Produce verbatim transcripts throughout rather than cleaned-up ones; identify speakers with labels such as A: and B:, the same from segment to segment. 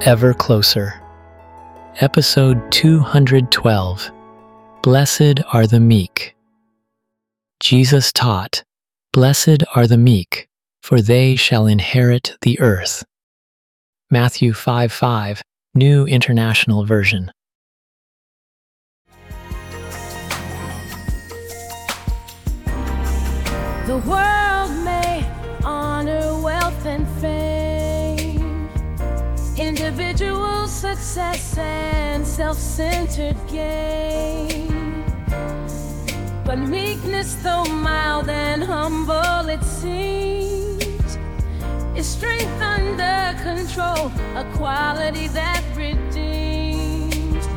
A: ever closer. Episode two hundred twelve. Blessed are the meek. Jesus taught, "Blessed are the meek, for they shall inherit the earth." Matthew five five, New International Version.
B: The world may honor wealth and fame, individual success and self-centered gain. But meekness, though mild and humble it seems, is strength under control, a quality that redeems.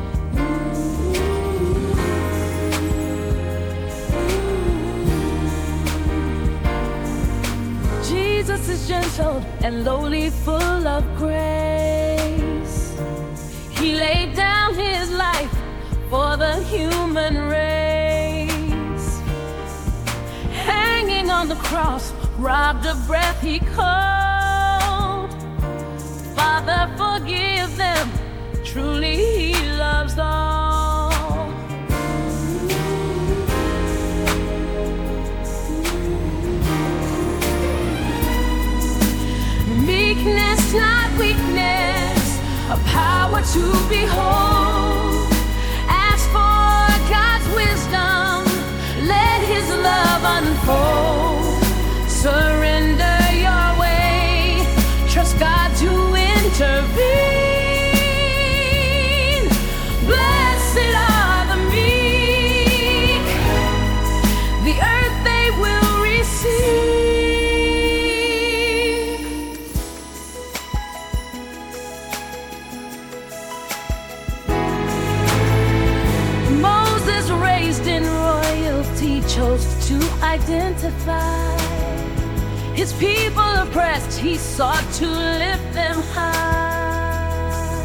B: Jesus is gentle and lowly, full of grace. He laid down his life for the human race. Hanging on the cross, robbed of breath, he called, "Father, forgive them, truly he loves all." Meekness, not weakness, a power to behold. Ask for God's wisdom, let his love unfold. Surrender your way, trust God to intervene. Blessed are the meek, the earth they will receive. Moses, raised in royalty, chose to identify his people oppressed, he sought to lift them high.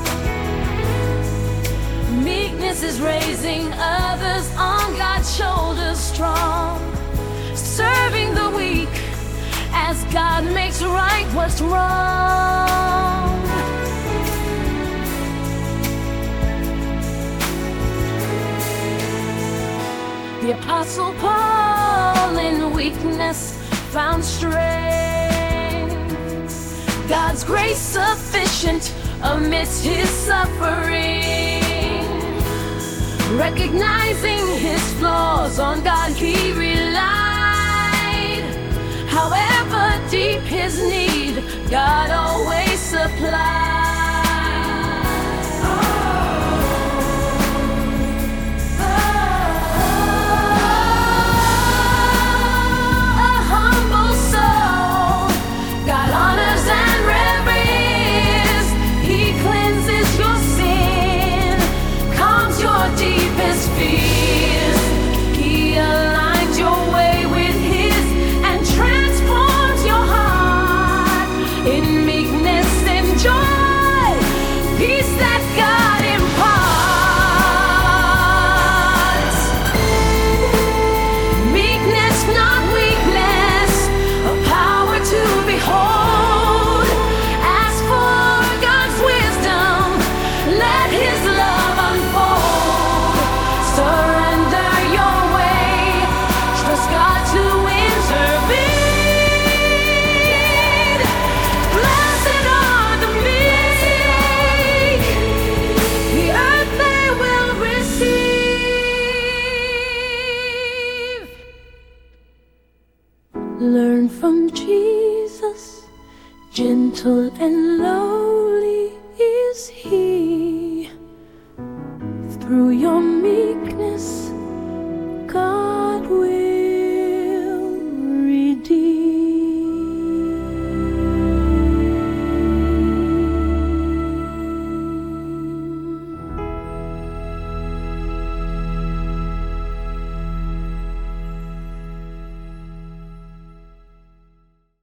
B: Meekness is raising others on God's shoulders strong, serving the weak as God makes right what's wrong. The Apostle Paul in weakness found strength, God's grace sufficient amidst his suffering. Recognizing his flaws, on God he relied. However deep his need, God always supplied. Learn from Jesus, gentle and lowly is he. Through your meekness,